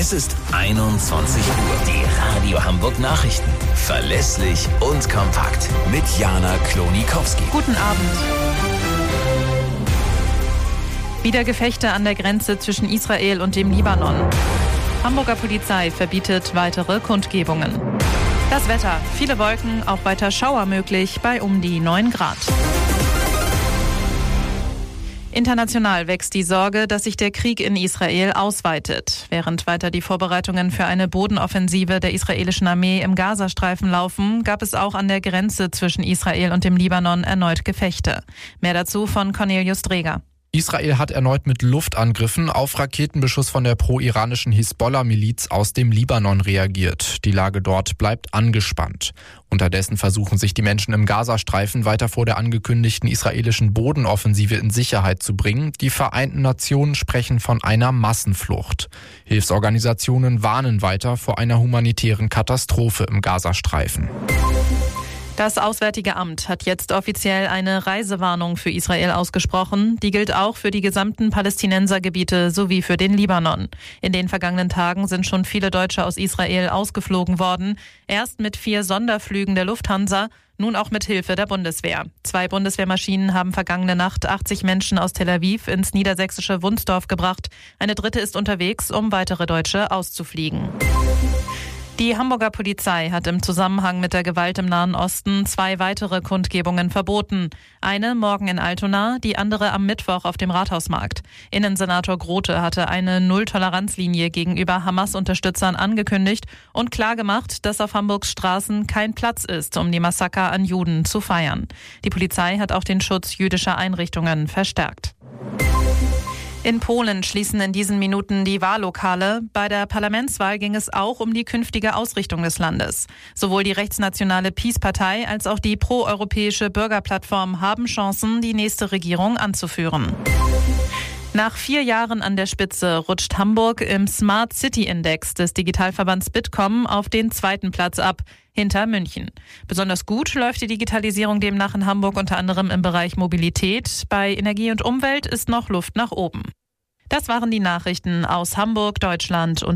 Es ist 21 Uhr. Die Radio Hamburg Nachrichten. Verlässlich und kompakt. Mit Jana Klonikowski. Guten Abend. Wieder Gefechte an der Grenze zwischen Israel und dem Libanon. Hamburger Polizei verbietet weitere Kundgebungen. Das Wetter. Viele Wolken, auch weiter Schauer möglich bei um die 9 Grad. International wächst die Sorge, dass sich der Krieg in Israel ausweitet. Während weiter die Vorbereitungen für eine Bodenoffensive der israelischen Armee im Gazastreifen laufen, gab es auch an der Grenze zwischen Israel und dem Libanon erneut Gefechte. Mehr dazu von Cornelius Dreger. Israel hat erneut mit Luftangriffen auf Raketenbeschuss von der pro-iranischen Hisbollah-Miliz aus dem Libanon reagiert. Die Lage dort bleibt angespannt. Unterdessen versuchen sich die Menschen im Gazastreifen weiter vor der angekündigten israelischen Bodenoffensive in Sicherheit zu bringen. Die Vereinten Nationen sprechen von einer Massenflucht. Hilfsorganisationen warnen weiter vor einer humanitären Katastrophe im Gazastreifen. Das Auswärtige Amt hat jetzt offiziell eine Reisewarnung für Israel ausgesprochen. Die gilt auch für die gesamten Palästinensergebiete sowie für den Libanon. In den vergangenen Tagen sind schon viele Deutsche aus Israel ausgeflogen worden. Erst mit 4 Sonderflügen der Lufthansa, nun auch mit Hilfe der Bundeswehr. 2 Bundeswehrmaschinen haben vergangene Nacht 80 Menschen aus Tel Aviv ins niedersächsische Wunsdorf gebracht. Eine dritte ist unterwegs, um weitere Deutsche auszufliegen. Die Hamburger Polizei hat im Zusammenhang mit der Gewalt im Nahen Osten 2 weitere Kundgebungen verboten. Eine morgen in Altona, die andere am Mittwoch auf dem Rathausmarkt. Innensenator Grote hatte eine Null-Toleranz-Linie gegenüber Hamas-Unterstützern angekündigt und klargemacht, dass auf Hamburgs Straßen kein Platz ist, um die Massaker an Juden zu feiern. Die Polizei hat auch den Schutz jüdischer Einrichtungen verstärkt. In Polen schließen in diesen Minuten die Wahllokale. Bei der Parlamentswahl ging es auch um die künftige Ausrichtung des Landes. Sowohl die rechtsnationale PiS-Partei als auch die proeuropäische Bürgerplattform haben Chancen, die nächste Regierung anzuführen. Nach 4 Jahren an der Spitze rutscht Hamburg im Smart City Index des Digitalverbands Bitkom auf den 2. Platz ab, hinter München. Besonders gut läuft die Digitalisierung demnach in Hamburg unter anderem im Bereich Mobilität. Bei Energie und Umwelt ist noch Luft nach oben. Das waren die Nachrichten aus Hamburg, Deutschland und